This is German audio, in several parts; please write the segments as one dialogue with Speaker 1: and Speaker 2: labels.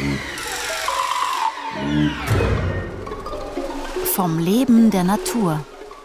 Speaker 1: Vom Leben der Natur.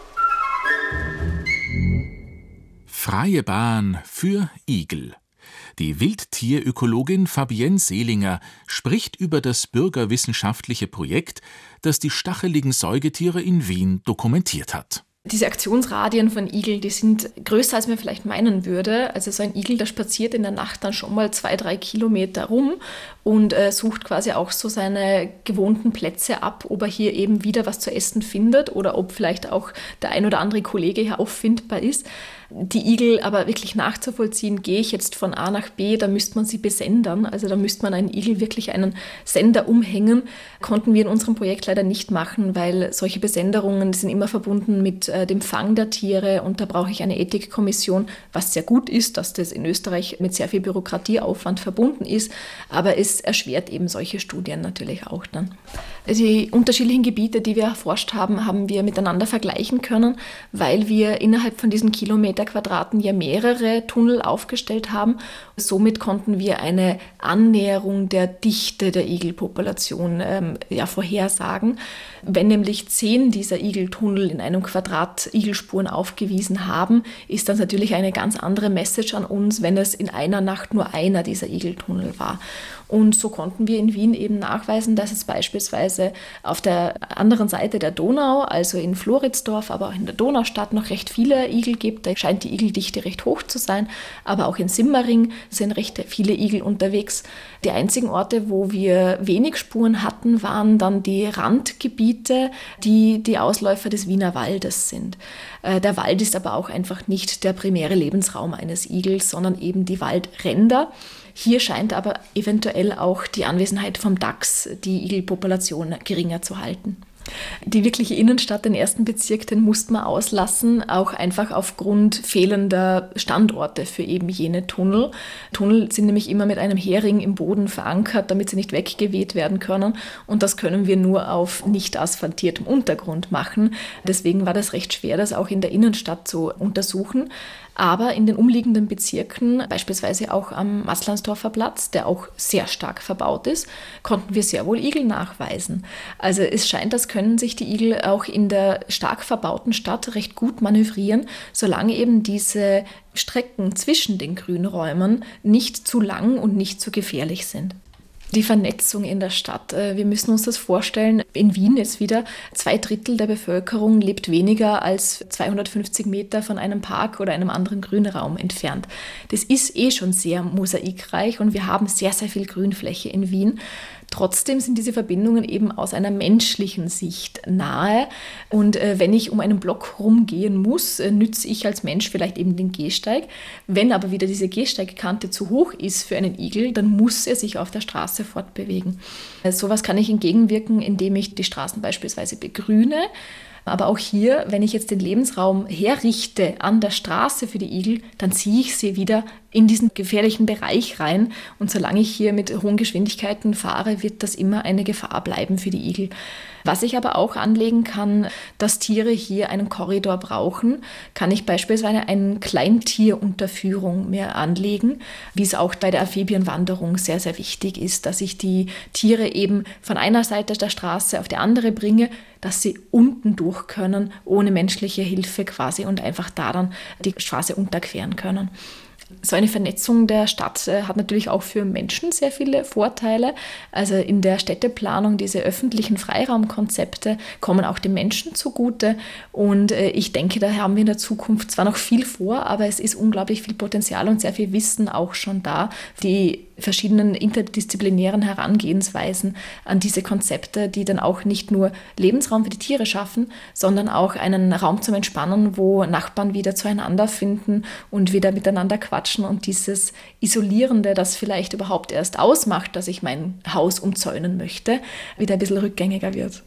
Speaker 2: Freie Bahn für Igel. Die Wildtierökologin Fabienne Seelinger spricht über das bürgerwissenschaftliche Projekt, das die stacheligen Säugetiere in Wien dokumentiert hat.
Speaker 3: Diese Aktionsradien von Igel, die sind größer, als man vielleicht meinen würde. Also so ein Igel, der spaziert in der Nacht dann schon mal 2-3 Kilometer rum und sucht quasi auch so seine gewohnten Plätze ab, ob er hier eben wieder was zu essen findet oder ob vielleicht auch der ein oder andere Kollege hier auffindbar ist. Die Igel aber wirklich nachzuvollziehen, gehe ich jetzt von A nach B, da müsste man sie besendern. Also da müsste man einen Igel wirklich einen Sender umhängen. Konnten wir in unserem Projekt leider nicht machen, weil solche Besenderungen sind immer verbunden mit dem Fang der Tiere und da brauche ich eine Ethikkommission, was sehr gut ist, dass das in Österreich mit sehr viel Bürokratieaufwand verbunden ist, aber es erschwert eben solche Studien natürlich auch dann. Die unterschiedlichen Gebiete, die wir erforscht haben, haben wir miteinander vergleichen können, weil wir innerhalb von diesen Kilometerquadraten ja mehrere Tunnel aufgestellt haben. Somit konnten wir eine Annäherung der Dichte der Igelpopulation vorhersagen. Wenn nämlich 10 dieser Igeltunnel in einem Quadrat Igelspuren aufgewiesen haben, ist das natürlich eine ganz andere Message an uns, wenn es in einer Nacht nur einer dieser Igeltunnel war. Und so konnten wir in Wien eben nachweisen, dass es beispielsweise auf der anderen Seite der Donau, also in Floridsdorf, aber auch in der Donaustadt noch recht viele Igel gibt. Da scheint die Igeldichte recht hoch zu sein, aber auch in Simmering sind recht viele Igel unterwegs. Die einzigen Orte, wo wir wenig Spuren hatten, waren dann die Randgebiete, die die Ausläufer des Wiener Waldes sind. Der Wald ist aber auch einfach nicht der primäre Lebensraum eines Igels, sondern eben die Waldränder. Hier scheint aber eventuell auch die Anwesenheit vom Dachs die Igelpopulation geringer zu halten. Die wirkliche Innenstadt, den ersten Bezirk, den musste man auslassen, auch einfach aufgrund fehlender Standorte für eben jene Tunnel. Tunnel sind nämlich immer mit einem Hering im Boden verankert, damit sie nicht weggeweht werden können. Und das können wir nur auf nicht asphaltiertem Untergrund machen. Deswegen war das recht schwer, das auch in der Innenstadt zu untersuchen. Aber in den umliegenden Bezirken, beispielsweise auch am Maßlandsdorfer Platz, der auch sehr stark verbaut ist, konnten wir sehr wohl Igel nachweisen. Also es scheint, als können sich die Igel auch in der stark verbauten Stadt recht gut manövrieren, solange eben diese Strecken zwischen den Grünräumen nicht zu lang und nicht zu gefährlich sind. Die Vernetzung in der Stadt. Wir müssen uns das vorstellen, in Wien jetzt wieder 2/3 der Bevölkerung lebt weniger als 250 Meter von einem Park oder einem anderen Grünraum entfernt. Das ist schon sehr mosaikreich und wir haben sehr, sehr viel Grünfläche in Wien. Trotzdem sind diese Verbindungen eben aus einer menschlichen Sicht nahe. Und wenn ich um einen Block rumgehen muss, nütze ich als Mensch vielleicht eben den Gehsteig. Wenn aber wieder diese Gehsteigkante zu hoch ist für einen Igel, dann muss er sich auf der Straße fortbewegen. Sowas kann ich entgegenwirken, indem ich die Straßen beispielsweise begrüne. Aber auch hier, wenn ich jetzt den Lebensraum herrichte an der Straße für die Igel, dann ziehe ich sie wieder in diesen gefährlichen Bereich rein. Und solange ich hier mit hohen Geschwindigkeiten fahre, wird das immer eine Gefahr bleiben für die Igel. Was ich aber auch anlegen kann, dass Tiere hier einen Korridor brauchen, kann ich beispielsweise eine Kleintierunterführung mir anlegen, wie es auch bei der Amphibienwanderung sehr, sehr wichtig ist, dass ich die Tiere eben von einer Seite der Straße auf die andere bringe, dass sie unten durch können, ohne menschliche Hilfe quasi und einfach da dann die Straße unterqueren können. So eine Vernetzung der Stadt hat natürlich auch für Menschen sehr viele Vorteile. Also in der Städteplanung, diese öffentlichen Freiraumkonzepte kommen auch den Menschen zugute. Und ich denke, da haben wir in der Zukunft zwar noch viel vor, aber es ist unglaublich viel Potenzial und sehr viel Wissen auch schon da. Die verschiedenen interdisziplinären Herangehensweisen an diese Konzepte, die dann auch nicht nur Lebensraum für die Tiere schaffen, sondern auch einen Raum zum Entspannen, wo Nachbarn wieder zueinander finden und wieder miteinander quatschen und dieses Isolierende, das vielleicht überhaupt erst ausmacht, dass ich mein Haus umzäunen möchte, wieder ein bisschen rückgängiger wird.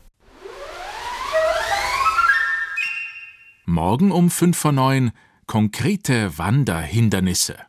Speaker 2: Morgen um 8:55 konkrete Wanderhindernisse.